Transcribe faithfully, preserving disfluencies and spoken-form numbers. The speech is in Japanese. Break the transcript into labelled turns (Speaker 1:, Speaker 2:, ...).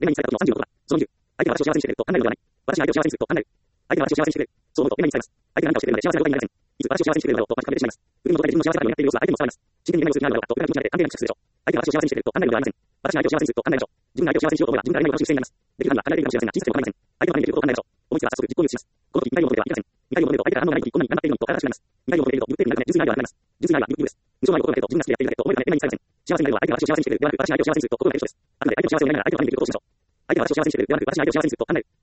Speaker 1: 恋愛に伝えた時のさんじゅうの言葉。そのにじゅう。相手が私を幸せにしてくれると考えるのではない。私が相手を幸せにすると考える。相手が私を幸せにしてくれる。そう思うと恋愛に伝えます。相手が何かをしてくれるので幸せな状態になりません。いつ私を幸せにしてくれるだろうと間近でしまいます。自分の状態で自分の幸せだとやっている様子は相手にも伝わります。真剣に恋愛をする気があるだろうかと俺が気持ちになって関係なくするでしょう。相手が私を幸せにしてくれると考えるのではありません。私が相手を幸せにすると考えるでしょう。自分が相手を幸せにしようと思えば自分が恋愛を楽しむ姿勢になります。できる範囲は離れているかもしれませんが、小さくても構いません。相手のためにできることを考えましょう。思いつきは早速実行に移します。この時、見返りを求めてはいけません。見返りを求めると相手が反応がない時、こんなに頑張っているのにとからかしくなります。見返りを求めていると、言っているだけで純粋な愛ではなくなります。純粋な愛は無垢です。無償の愛を心がけると自分が好きでやっているだけと思えるため恋愛に使いません。幸せになるのは相手が私を幸せにしてくれるではなく、私が相手を幸せにすると心がける人です。あくまで相手の幸せを願いながら相手のためにできることをしましょう。相手が私を幸せにしてくれるではなく、私が相手を幸せにすると考える。